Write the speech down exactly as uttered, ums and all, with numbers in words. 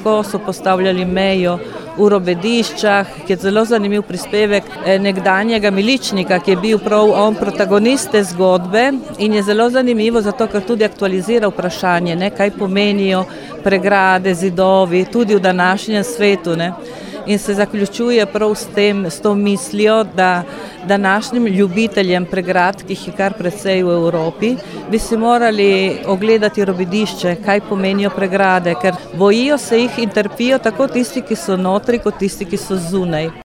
kako so postavljali mejo v Robediščah, ki je zelo zanimiv prispevek nekdanjega miličnika, ki je bil prav on protagonist te zgodbe in je zelo zanimivo zato, ker tudi aktualizira vprašanje, ne, kaj pomenijo pregrade, zidovi, tudi v današnjem svetu, ne. In se zaključuje prav s tem, s to mislijo, da današnjim ljubiteljem pregrad, ki jih je kar precej v Evropi, bi si morali ogledati Robedišče, kaj pomenijo pregrade, ker bojijo se jih in trpijo tako tisti, ki so notri, kot tisti, ki so zunaj.